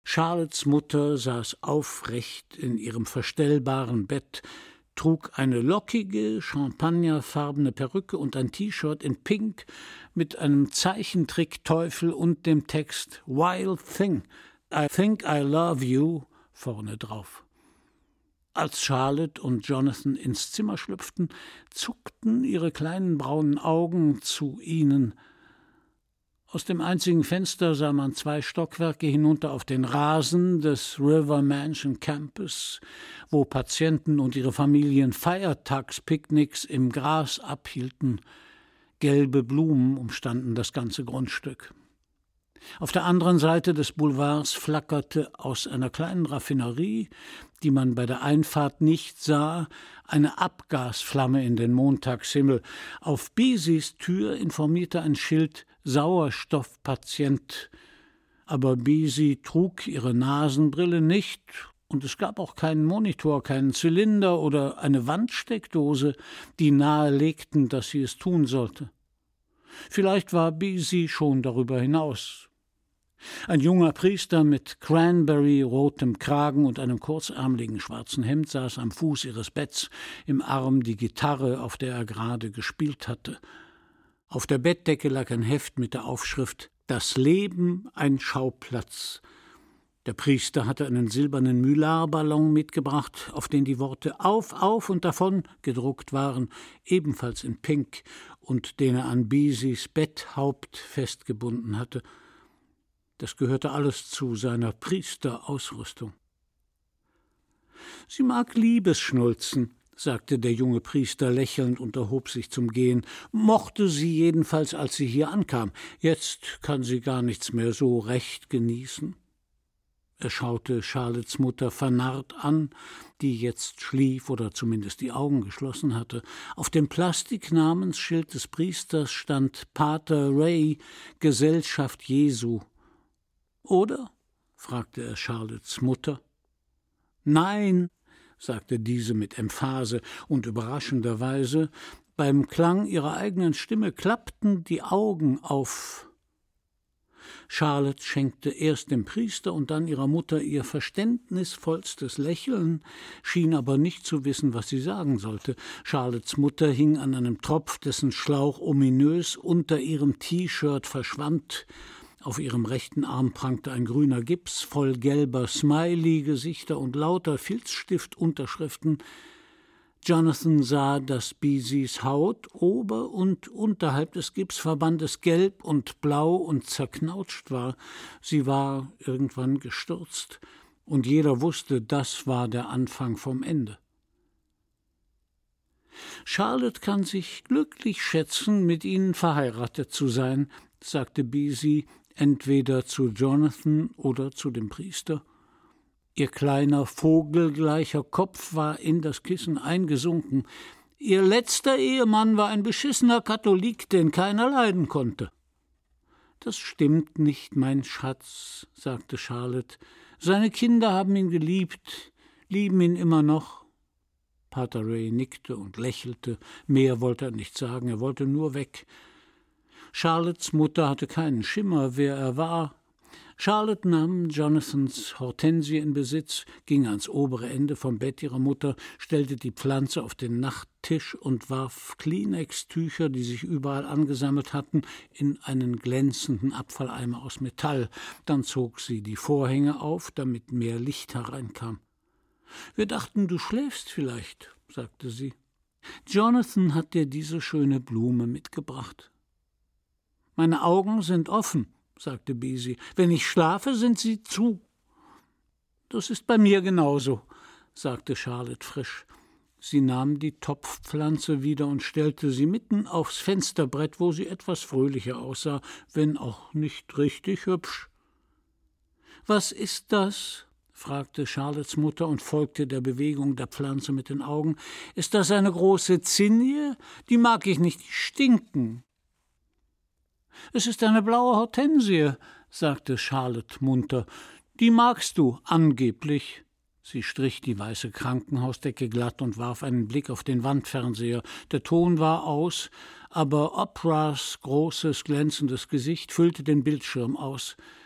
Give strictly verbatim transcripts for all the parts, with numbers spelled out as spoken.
Charlottes Mutter saß aufrecht in ihrem verstellbaren Bett, trug eine lockige, champagnerfarbene Perücke und ein T-Shirt in Pink mit einem Zeichentrickteufel und dem Text »Wild Thing, I think I love you« vorne drauf. Als Charlotte und Jonathan ins Zimmer schlüpften, zuckten ihre kleinen braunen Augen zu ihnen. Aus dem einzigen Fenster sah man zwei Stockwerke hinunter auf den Rasen des River Mansion Campus, wo Patienten und ihre Familien Feiertagspicknicks im Gras abhielten. Gelbe Blumen umstanden das ganze Grundstück. Auf der anderen Seite des Boulevards flackerte aus einer kleinen Raffinerie, die man bei der Einfahrt nicht sah, eine Abgasflamme in den Montagshimmel. Auf Beesys Tür informierte ein Schild »Sauerstoffpatient«. Aber Beesy trug ihre Nasenbrille nicht und es gab auch keinen Monitor, keinen Zylinder oder eine Wandsteckdose, die nahelegten, dass sie es tun sollte. Vielleicht war Beesy schon darüber hinaus. Ein junger Priester mit Cranberry-rotem Kragen und einem kurzärmeligen schwarzen Hemd saß am Fuß ihres Betts, im Arm die Gitarre, auf der er gerade gespielt hatte. Auf der Bettdecke lag ein Heft mit der Aufschrift »Das Leben ein Schauplatz«. Der Priester hatte einen silbernen Mylarballon mitgebracht, auf den die Worte »Auf, auf und davon« gedruckt waren, ebenfalls in Pink, und den er an Beesys Betthaupt festgebunden hatte. Das gehörte alles zu seiner Priesterausrüstung. »Sie mag Liebesschnulzen«, sagte der junge Priester lächelnd und erhob sich zum Gehen. »Mochte sie jedenfalls, als sie hier ankam. Jetzt kann sie gar nichts mehr so recht genießen.« Er schaute Charlottes Mutter vernarrt an, die jetzt schlief oder zumindest die Augen geschlossen hatte. Auf dem Plastiknamensschild des Priesters stand Pater Ray, Gesellschaft Jesu. »Oder?« fragte er Charlottes Mutter. »Nein«, sagte diese mit Emphase, und überraschenderweise, beim Klang ihrer eigenen Stimme klappten die Augen auf. Charlotte schenkte erst dem Priester und dann ihrer Mutter ihr verständnisvollstes Lächeln, schien aber nicht zu wissen, was sie sagen sollte. Charlottes Mutter hing an einem Tropf, dessen Schlauch ominös unter ihrem T-Shirt verschwand. Auf ihrem rechten Arm prangte ein grüner Gips voll gelber Smiley-Gesichter und lauter Filzstiftunterschriften. Jonathan sah, dass Beesys Haut ober- und unterhalb des Gipsverbandes gelb und blau und zerknautscht war. Sie war irgendwann gestürzt, und jeder wusste, das war der Anfang vom Ende. »Charlotte kann sich glücklich schätzen, mit Ihnen verheiratet zu sein«, sagte Beesy, entweder zu Jonathan oder zu dem Priester. Ihr kleiner vogelgleicher Kopf war in das Kissen eingesunken. Ihr letzter Ehemann war ein beschissener Katholik, den keiner leiden konnte. »Das stimmt nicht, mein Schatz«, sagte Charlotte. »Seine Kinder haben ihn geliebt, lieben ihn immer noch.« Pater Ray nickte und lächelte. Mehr wollte er nicht sagen, er wollte nur weg. Charlottes Mutter hatte keinen Schimmer, wer er war. Charlotte nahm Jonathans Hortensie in Besitz, ging ans obere Ende vom Bett ihrer Mutter, stellte die Pflanze auf den Nachttisch und warf Kleenex-Tücher, die sich überall angesammelt hatten, in einen glänzenden Abfalleimer aus Metall. Dann zog sie die Vorhänge auf, damit mehr Licht hereinkam. »Wir dachten, du schläfst vielleicht«, sagte sie. »Jonathan hat dir diese schöne Blume mitgebracht.« »Meine Augen sind offen«, sagte Beesy. »Wenn ich schlafe, sind sie zu.« »Das ist bei mir genauso«, sagte Charlotte frisch. Sie nahm die Topfpflanze wieder und stellte sie mitten aufs Fensterbrett, wo sie etwas fröhlicher aussah, wenn auch nicht richtig hübsch. »Was ist das?« fragte Charlottes Mutter und folgte der Bewegung der Pflanze mit den Augen. »Ist das eine große Zinnie? Die mag ich nicht, die stinken.« »Es ist eine blaue Hortensie«, sagte Charlotte munter. »Die magst du angeblich.« Sie strich die weiße Krankenhausdecke glatt und warf einen Blick auf den Wandfernseher. Der Ton war aus, aber Opras großes, glänzendes Gesicht füllte den Bildschirm aus.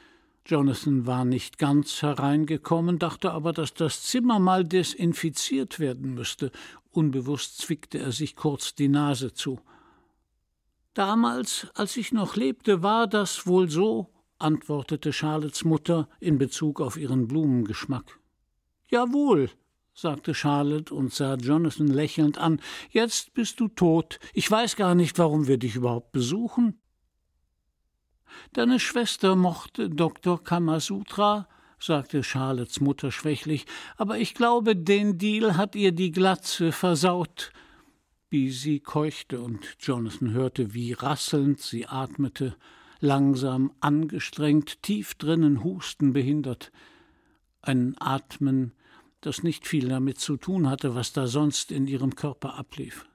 Jonathan war nicht ganz hereingekommen, dachte aber, dass das Zimmer mal desinfiziert werden müsste. Unbewusst zwickte er sich kurz die Nase zu. »Damals, als ich noch lebte, war das wohl so«, antwortete Charlottes Mutter in Bezug auf ihren Blumengeschmack. »Jawohl«, sagte Charlotte und sah Jonathan lächelnd an, »jetzt bist du tot. Ich weiß gar nicht, warum wir dich überhaupt besuchen.« »Deine Schwester mochte Doktor Kamasutra«, sagte Charlottes Mutter schwächlich, »aber ich glaube, den Deal hat ihr die Glatze versaut.« Beezy keuchte und Jonathan hörte, wie rasselnd sie atmete, langsam, angestrengt, tief drinnen Husten behindert. Ein Atmen, das nicht viel damit zu tun hatte, was da sonst in ihrem Körper ablief.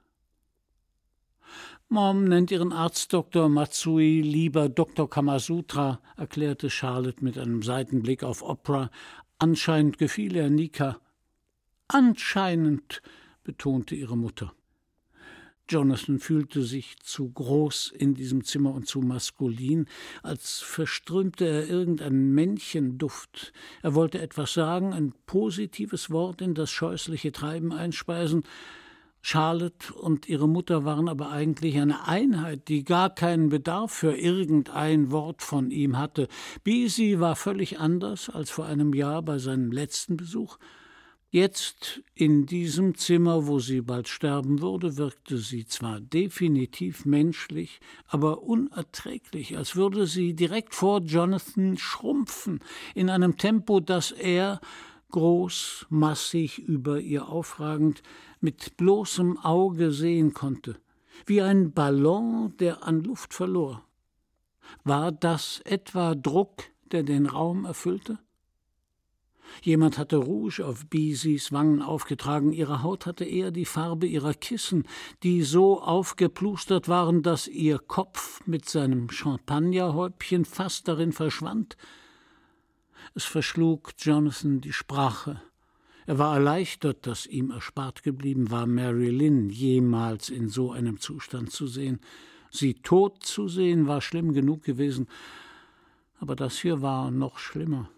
»Mom nennt ihren Arzt Doktor Matsui lieber Doktor Kamasutra«, erklärte Charlotte mit einem Seitenblick auf Oprah. »Anscheinend gefiel er Nika.« »Anscheinend«, betonte ihre Mutter. Jonathan fühlte sich zu groß in diesem Zimmer und zu maskulin, als verströmte er irgendeinen Männchenduft. Er wollte etwas sagen, ein positives Wort in das scheußliche Treiben einspeisen. Charlotte und ihre Mutter waren aber eigentlich eine Einheit, die gar keinen Bedarf für irgendein Wort von ihm hatte. Beezy war völlig anders als vor einem Jahr bei seinem letzten Besuch. Jetzt, in diesem Zimmer, wo sie bald sterben würde, wirkte sie zwar definitiv menschlich, aber unerträglich, als würde sie direkt vor Jonathan schrumpfen, in einem Tempo, das er, groß, massig über ihr aufragend, mit bloßem Auge sehen konnte, wie ein Ballon, der an Luft verlor. War das etwa Druck, der den Raum erfüllte? Jemand hatte Rouge auf Beezys Wangen aufgetragen, ihre Haut hatte eher die Farbe ihrer Kissen, die so aufgeplustert waren, dass ihr Kopf mit seinem Champagnerhäubchen fast darin verschwand. Es verschlug Jonathan die Sprache. Er war erleichtert, dass ihm erspart geblieben war, Mary Lynn jemals in so einem Zustand zu sehen. Sie tot zu sehen, war schlimm genug gewesen, aber das hier war noch schlimmer.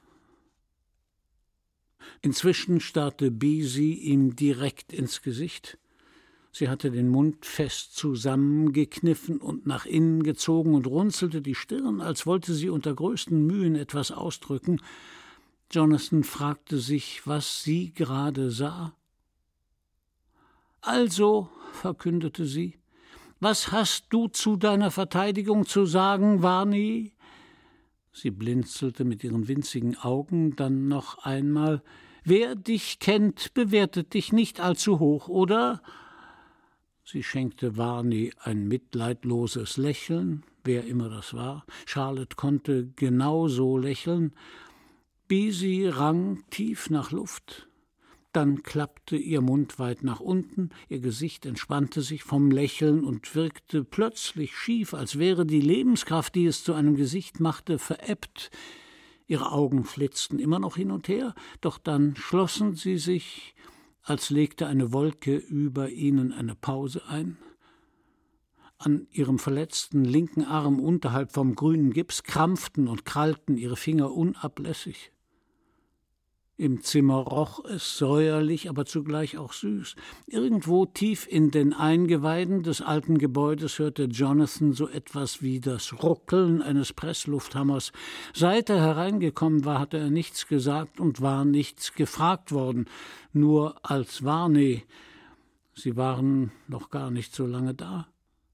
Inzwischen starrte Beezy ihm direkt ins Gesicht. Sie hatte den Mund fest zusammengekniffen und nach innen gezogen und runzelte die Stirn, als wollte sie unter größten Mühen etwas ausdrücken. Jonathan fragte sich, was sie gerade sah. »Also«, verkündete sie, »was hast du zu deiner Verteidigung zu sagen, Varney?« Sie blinzelte mit ihren winzigen Augen, dann noch einmal. »Wer dich kennt, bewertet dich nicht allzu hoch, oder?« Sie schenkte Varney ein mitleidloses Lächeln, wer immer das war. Charlotte konnte genauso lächeln. Beezy rang tief nach Luft. Dann klappte ihr Mund weit nach unten, ihr Gesicht entspannte sich vom Lächeln und wirkte plötzlich schief, als wäre die Lebenskraft, die es zu einem Gesicht machte, verebbt. Ihre Augen flitzten immer noch hin und her, doch dann schlossen sie sich, als legte eine Wolke über ihnen eine Pause ein. An ihrem verletzten linken Arm unterhalb vom grünen Gips krampften und krallten ihre Finger unablässig. Im Zimmer roch es säuerlich, aber zugleich auch süß. Irgendwo tief in den Eingeweiden des alten Gebäudes hörte Jonathan so etwas wie das Ruckeln eines Presslufthammers. Seit er hereingekommen war, hatte er nichts gesagt und war nichts gefragt worden, nur als Varney. Sie waren noch gar nicht so lange da.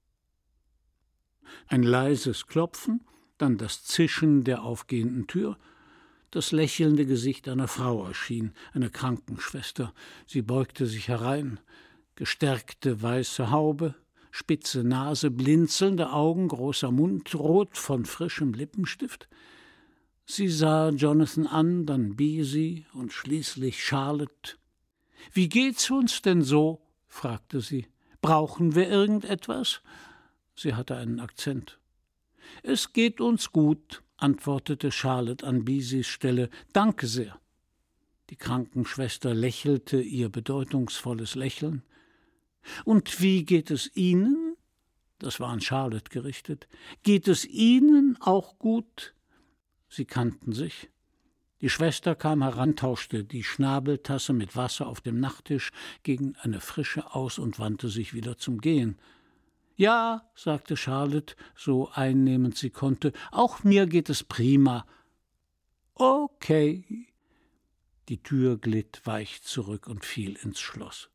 Ein leises Klopfen, dann das Zischen der aufgehenden Tür. Das lächelnde Gesicht einer Frau erschien, eine Krankenschwester. Sie beugte sich herein, gestärkte weiße Haube, spitze Nase, blinzelnde Augen, großer Mund, rot von frischem Lippenstift. Sie sah Jonathan an, dann Beezy und schließlich Charlotte. »Wie geht's uns denn so?« fragte sie. »Brauchen wir irgendetwas?« Sie hatte einen Akzent. »Es geht uns gut«, antwortete Charlotte an Beezys Stelle. »Danke sehr.« Die Krankenschwester lächelte ihr bedeutungsvolles Lächeln. »Und wie geht es Ihnen?« Das war an Charlotte gerichtet. »Geht es Ihnen auch gut?« Sie kannten sich. Die Schwester kam heran, tauschte die Schnabeltasse mit Wasser auf dem Nachttisch gegen eine frische aus und wandte sich wieder zum Gehen. »Ja«, sagte Charlotte, so einnehmend sie konnte, »auch mir geht es prima.« »Okay.« Die Tür glitt weich zurück und fiel ins Schloss.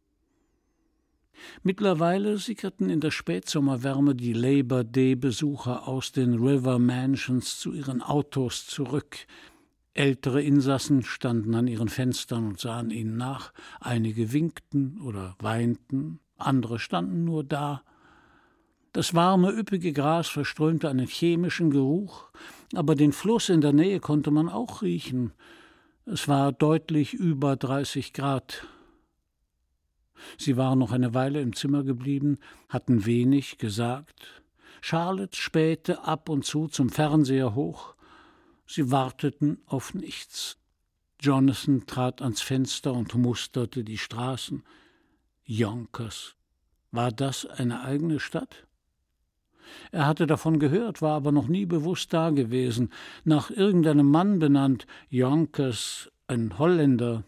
Mittlerweile sickerten in der Spätsommerwärme die Labor-Day-Besucher aus den River Mansions zu ihren Autos zurück. Ältere Insassen standen an ihren Fenstern und sahen ihnen nach. Einige winkten oder weinten, andere standen nur da. Das warme, üppige Gras verströmte einen chemischen Geruch, aber den Fluss in der Nähe konnte man auch riechen. Es war deutlich über dreißig Grad. Sie waren noch eine Weile im Zimmer geblieben, hatten wenig gesagt. Charlotte spähte ab und zu zum Fernseher hoch. Sie warteten auf nichts. Jonathan trat ans Fenster und musterte die Straßen. Yonkers. War das eine eigene Stadt? Er hatte davon gehört, war aber noch nie bewusst dagewesen. Nach irgendeinem Mann benannt, Yonkers, ein Holländer.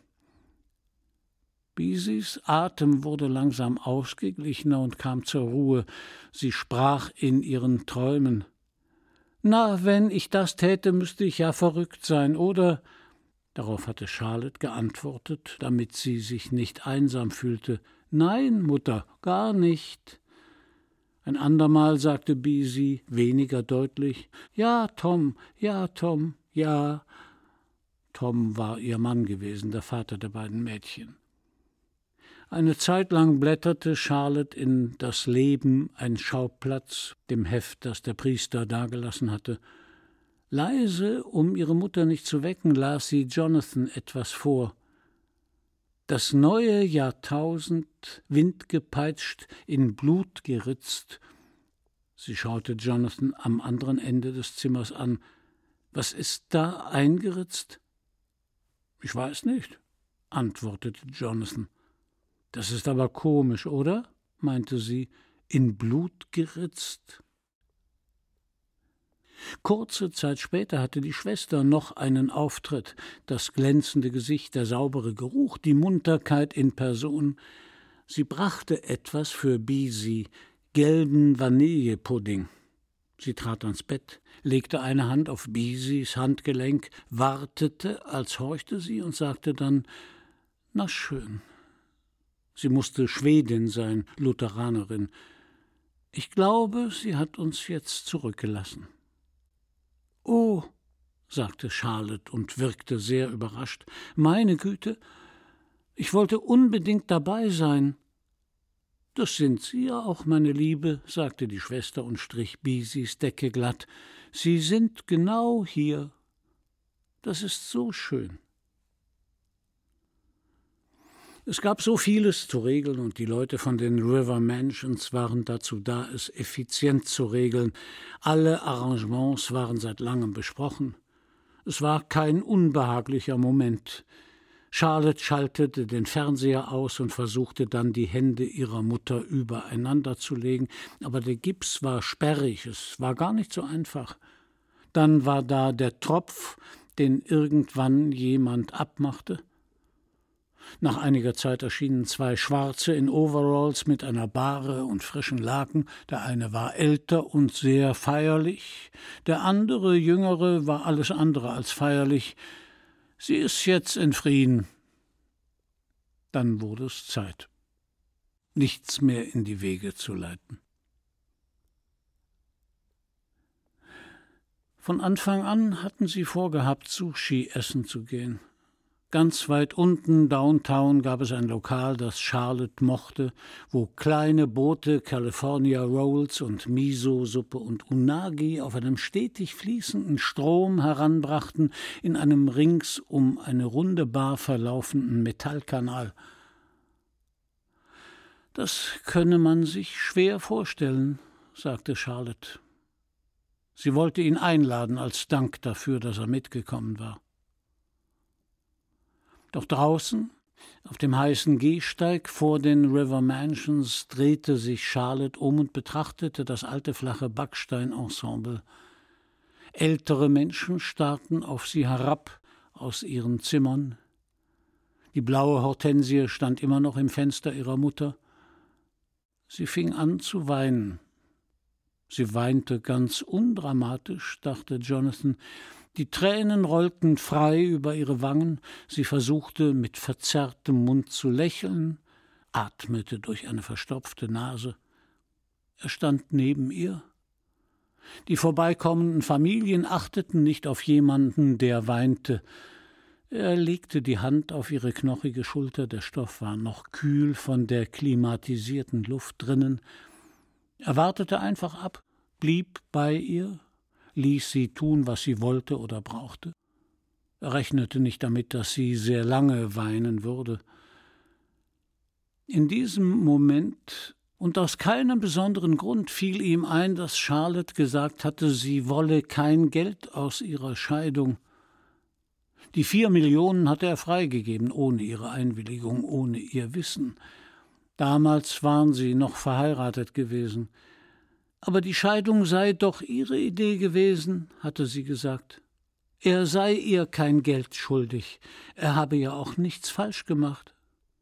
Beesys Atem wurde langsam ausgeglichener und kam zur Ruhe. Sie sprach in ihren Träumen. »Na, wenn ich das täte, müsste ich ja verrückt sein, oder?« Darauf hatte Charlotte geantwortet, damit sie sich nicht einsam fühlte. »Nein, Mutter, gar nicht.« Ein andermal sagte Beesy, weniger deutlich, »Ja, Tom, ja, Tom, ja.« Tom war ihr Mann gewesen, der Vater der beiden Mädchen. Eine Zeit lang blätterte Charlotte in »Das Leben, ein Schauplatz«, dem Heft, das der Priester dagelassen hatte. Leise, um ihre Mutter nicht zu wecken, las sie Jonathan etwas vor. »Das neue Jahrtausend, windgepeitscht, in Blut geritzt.« Sie schaute Jonathan am anderen Ende des Zimmers an. »Was ist da eingeritzt?« »Ich weiß nicht«, antwortete Jonathan. »Das ist aber komisch, oder?«, meinte sie, »in Blut geritzt?« Kurze Zeit später hatte die Schwester noch einen Auftritt, das glänzende Gesicht, der saubere Geruch, die Munterkeit in Person. Sie brachte etwas für Beesy, gelben Vanillepudding. Sie trat ans Bett, legte eine Hand auf Beesys Handgelenk, wartete, als horchte sie und sagte dann, »Na schön.« Sie musste Schwedin sein, Lutheranerin. »Ich glaube, sie hat uns jetzt zurückgelassen.« »Oh«, sagte Charlotte und wirkte sehr überrascht. »Meine Güte, ich wollte unbedingt dabei sein.« »Das sind Sie ja auch, meine Liebe«, sagte die Schwester und strich Beesys Decke glatt. »Sie sind genau hier. Das ist so schön.« Es gab so vieles zu regeln, und die Leute von den River Mansions waren dazu da, es effizient zu regeln. Alle Arrangements waren seit langem besprochen. Es war kein unbehaglicher Moment. Charlotte schaltete den Fernseher aus und versuchte dann, die Hände ihrer Mutter übereinander zu legen, aber der Gips war sperrig, es war gar nicht so einfach. Dann war da der Tropf, den irgendwann jemand abmachte. Nach einiger Zeit erschienen zwei Schwarze in Overalls mit einer Bahre und frischen Laken. Der eine war älter und sehr feierlich, der andere, jüngere, war alles andere als feierlich. »Sie ist jetzt in Frieden.« Dann wurde es Zeit, nichts mehr in die Wege zu leiten. Von Anfang an hatten sie vorgehabt, Sushi essen zu gehen. Ganz weit unten, downtown, gab es ein Lokal, das Charlotte mochte, wo kleine Boote California Rolls und Miso-Suppe und Unagi auf einem stetig fließenden Strom heranbrachten, in einem rings um eine runde Bar verlaufenden Metallkanal. »Das könne man sich schwer vorstellen«, sagte Charlotte. Sie wollte ihn einladen als Dank dafür, dass er mitgekommen war. Doch draußen, auf dem heißen Gehsteig vor den River Mansions, drehte sich Charlotte um und betrachtete das alte flache Backsteinensemble. Ältere Menschen starrten auf sie herab aus ihren Zimmern. Die blaue Hortensie stand immer noch im Fenster ihrer Mutter. Sie fing an zu weinen. Sie weinte ganz undramatisch, dachte Jonathan. Die Tränen rollten frei über ihre Wangen. Sie versuchte, mit verzerrtem Mund zu lächeln, atmete durch eine verstopfte Nase. Er stand neben ihr. Die vorbeikommenden Familien achteten nicht auf jemanden, der weinte. Er legte die Hand auf ihre knochige Schulter, der Stoff war noch kühl von der klimatisierten Luft drinnen. Er wartete einfach ab, blieb bei ihr, ließ sie tun, was sie wollte oder brauchte. Er rechnete nicht damit, dass sie sehr lange weinen würde. In diesem Moment und aus keinem besonderen Grund fiel ihm ein, dass Charlotte gesagt hatte, sie wolle kein Geld aus ihrer Scheidung. Die vier Millionen hatte er freigegeben, ohne ihre Einwilligung, ohne ihr Wissen. Damals waren sie noch verheiratet gewesen. Aber die Scheidung sei doch ihre Idee gewesen, hatte sie gesagt. Er sei ihr kein Geld schuldig, er habe ja auch nichts falsch gemacht.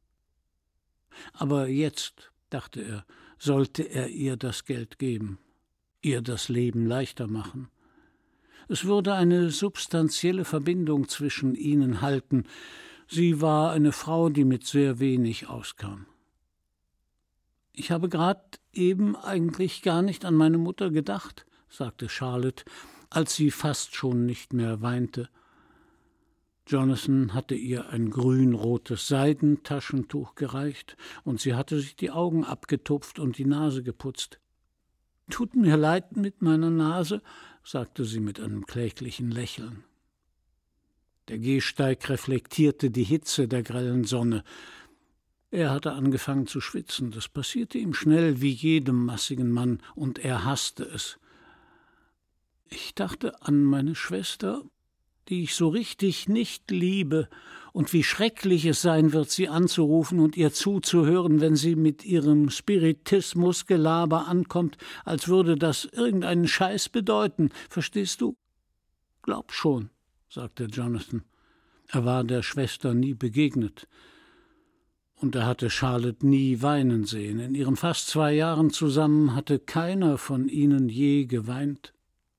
Aber jetzt, dachte er, sollte er ihr das Geld geben, ihr das Leben leichter machen. Es würde eine substanzielle Verbindung zwischen ihnen halten. Sie war eine Frau, die mit sehr wenig auskam. »Ich habe gerade eben eigentlich gar nicht an meine Mutter gedacht«, sagte Charlotte, als sie fast schon nicht mehr weinte. Jonathan hatte ihr ein grün-rotes Seidentaschentuch gereicht, und sie hatte sich die Augen abgetupft und die Nase geputzt. »Tut mir leid mit meiner Nase«, sagte sie mit einem kläglichen Lächeln. Der Gehsteig reflektierte die Hitze der grellen Sonne. Er hatte angefangen zu schwitzen. Das passierte ihm schnell wie jedem massigen Mann, und er hasste es. »Ich dachte an meine Schwester, die ich so richtig nicht liebe, und wie schrecklich es sein wird, sie anzurufen und ihr zuzuhören, wenn sie mit ihrem Spiritismusgelaber ankommt, als würde das irgendeinen Scheiß bedeuten. Verstehst du?« »Glaub schon«, sagte Jonathan. Er war der Schwester nie begegnet. Und er hatte Charlotte nie weinen sehen. In ihren fast zwei Jahren zusammen hatte keiner von ihnen je geweint.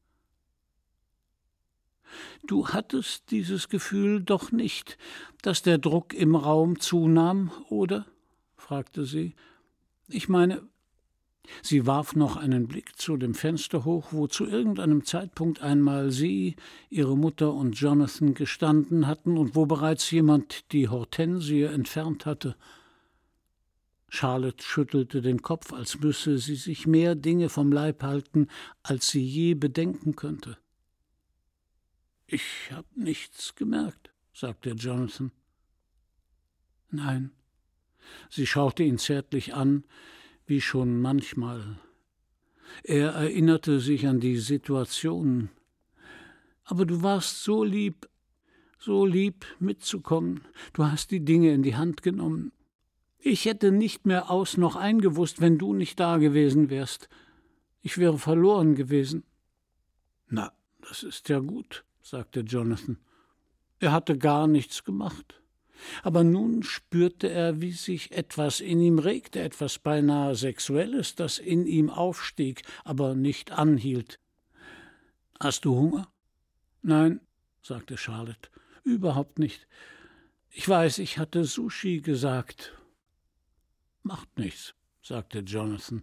»Du hattest dieses Gefühl doch nicht, dass der Druck im Raum zunahm, oder?« fragte sie. »Ich meine...« Sie warf noch einen Blick zu dem Fenster hoch, wo zu irgendeinem Zeitpunkt einmal sie, ihre Mutter und Jonathan gestanden hatten und wo bereits jemand die Hortensie entfernt hatte. Charlotte schüttelte den Kopf, als müsse sie sich mehr Dinge vom Leib halten, als sie je bedenken könnte. »Ich habe nichts gemerkt«, sagte Jonathan. »Nein.« Sie schaute ihn zärtlich an, wie schon manchmal. Er erinnerte sich an die Situation. »Aber du warst so lieb, so lieb mitzukommen. Du hast die Dinge in die Hand genommen. Ich hätte nicht mehr aus noch eingewusst, wenn du nicht da gewesen wärst. Ich wäre verloren gewesen.« »Na, das ist ja gut«, sagte Jonathan. Er hatte gar nichts gemacht. Aber nun spürte er, wie sich etwas in ihm regte, etwas beinahe Sexuelles, das in ihm aufstieg, aber nicht anhielt. »Hast du Hunger?« »Nein«, sagte Charlotte, »überhaupt nicht. Ich weiß, ich hatte Sushi gesagt.« »Macht nichts«, sagte Jonathan.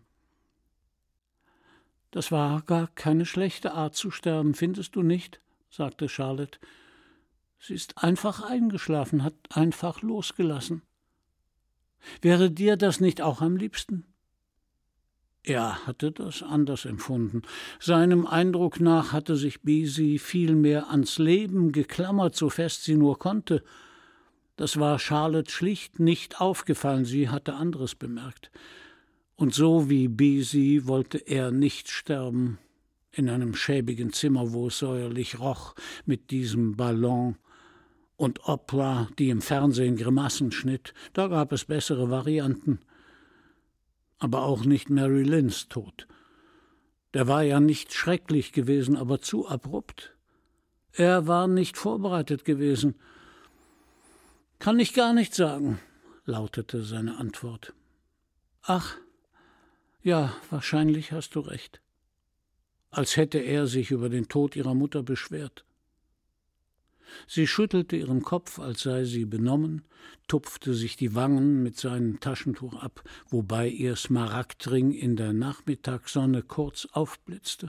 »Das war gar keine schlechte Art zu sterben, findest du nicht?« sagte Charlotte. »Sie ist einfach eingeschlafen, hat einfach losgelassen. Wäre dir das nicht auch am liebsten?« Er hatte das anders empfunden. Seinem Eindruck nach hatte sich Beezy vielmehr ans Leben geklammert, so fest sie nur konnte. Das war Charlotte schlicht nicht aufgefallen, sie hatte anderes bemerkt. Und so wie Beezy wollte er nicht sterben, in einem schäbigen Zimmer, wo es säuerlich roch, mit diesem Ballon. Und Oprah, die im Fernsehen Grimassen schnitt, da gab es bessere Varianten. Aber auch nicht Mary Lynns Tod. Der war ja nicht schrecklich gewesen, aber zu abrupt. Er war nicht vorbereitet gewesen. »Kann ich gar nicht sagen«, lautete seine Antwort. »Ach, ja, wahrscheinlich hast du recht.« Als hätte er sich über den Tod ihrer Mutter beschwert. Sie schüttelte ihren Kopf, als sei sie benommen, tupfte sich die Wangen mit seinem Taschentuch ab, wobei ihr Smaragdring in der Nachmittagssonne kurz aufblitzte.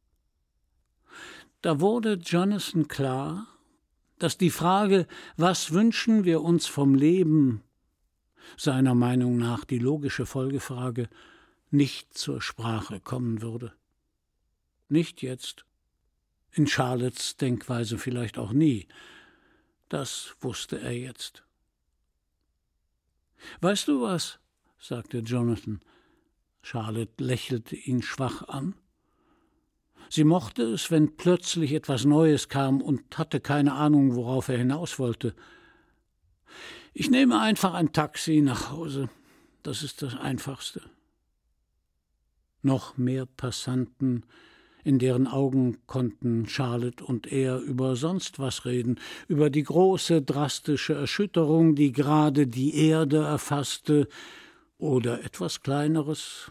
Da wurde Jonathan klar, dass die Frage, was wünschen wir uns vom Leben, seiner Meinung nach die logische Folgefrage, nicht zur Sprache kommen würde. Nicht jetzt. In Charlottes Denkweise vielleicht auch nie. Das wusste er jetzt. »Weißt du was?«, sagte Jonathan. Charlotte lächelte ihn schwach an. Sie mochte es, wenn plötzlich etwas Neues kam und hatte keine Ahnung, worauf er hinaus wollte. »Ich nehme einfach ein Taxi nach Hause. Das ist das Einfachste.« Noch mehr Passanten, in deren Augen konnten Charlotte und er über sonst was reden, über die große, drastische Erschütterung, die gerade die Erde erfasste, oder etwas Kleineres.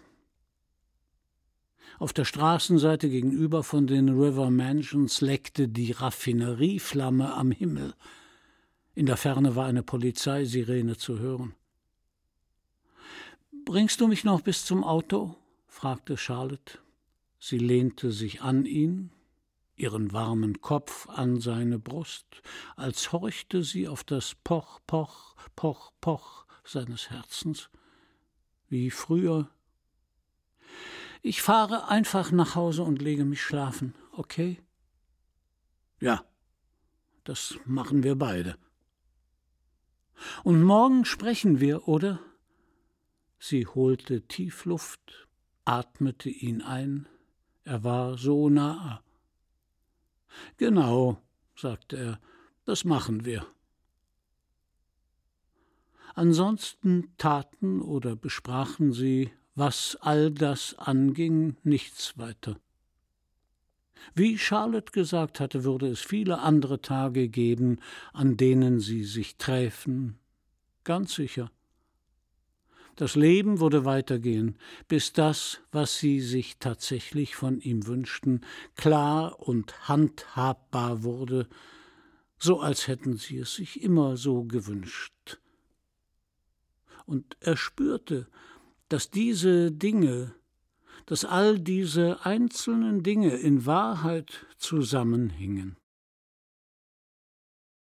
Auf der Straßenseite gegenüber von den River Mansions leckte die Raffinerieflamme am Himmel. In der Ferne war eine Polizeisirene zu hören. »Bringst du mich noch bis zum Auto?«, fragte Charlotte. Sie lehnte sich an ihn, ihren warmen Kopf an seine Brust, als horchte sie auf das Poch, Poch, Poch, Poch seines Herzens, wie früher. »Ich fahre einfach nach Hause und lege mich schlafen, okay?« »Ja, das machen wir beide.« »Und morgen sprechen wir, oder?« Sie holte tief Luft, atmete ihn ein. Er war so nah. »Genau«, sagte er, »das machen wir.« Ansonsten taten oder besprachen sie, was all das anging, nichts weiter. Wie Charlotte gesagt hatte, würde es viele andere Tage geben, an denen sie sich träfen, ganz sicher. Das Leben würde weitergehen, bis das, was sie sich tatsächlich von ihm wünschten, klar und handhabbar wurde, so als hätten sie es sich immer so gewünscht. Und er spürte, dass diese Dinge, dass all diese einzelnen Dinge in Wahrheit zusammenhingen.